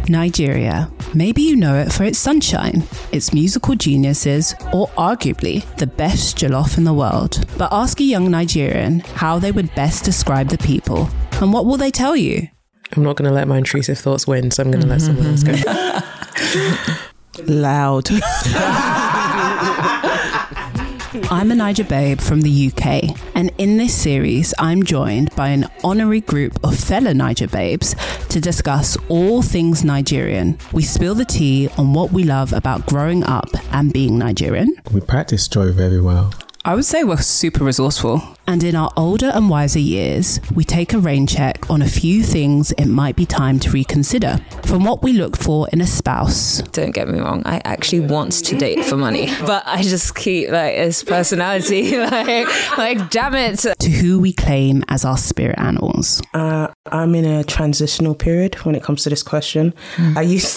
Nigeria. Maybe you know it for its sunshine, its musical geniuses, or arguably the best jollof in the world. But ask a young Nigerian how they would best describe the people, and what will they tell you? I'm not going to let my intrusive thoughts win, so I'm going to let someone else go. Loud. I'm a Niger babe from the UK, and in this series, I'm joined by an honorary group of fellow Niger babes to discuss all things Nigerian. We spill the tea on what we love about growing up and being Nigerian. We practice Joy very well. I would say we're super resourceful. And in our older and wiser years, we take a rain check on a few things it might be time to reconsider. From what we look for in a spouse. Don't get me wrong, I actually want to date for money, but I just keep his personality, like damn it. To who we claim as our spirit animals. I'm in a transitional period when it comes to this question. I used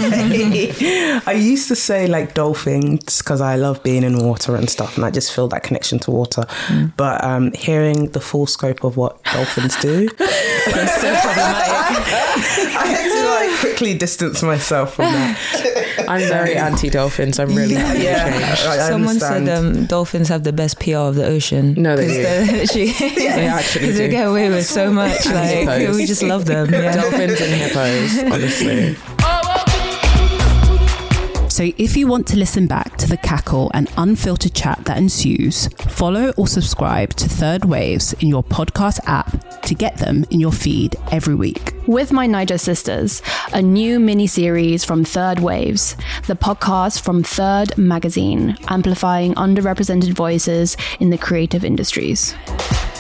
to say like dolphins because I love being in water and stuff, and I just feel that connection to water. But hearing the full scope of what dolphins do, It's so problematic. I had to like quickly distance myself from that. I'm very anti-dolphins. I'm really happy to change. Someone said dolphins have the best PR of the ocean. No, they do. They actually do. They get away with so much. Like, we just love them. Yeah. Dolphins and hippos, honestly. So if you want to listen back to the cackle and unfiltered chat that ensues, follow or subscribe to Third Waves in your podcast app to get them in your feed every week. With My Niger Sisters, a new mini-series from Third Waves, the podcast from Third Magazine, amplifying underrepresented voices in the creative industries.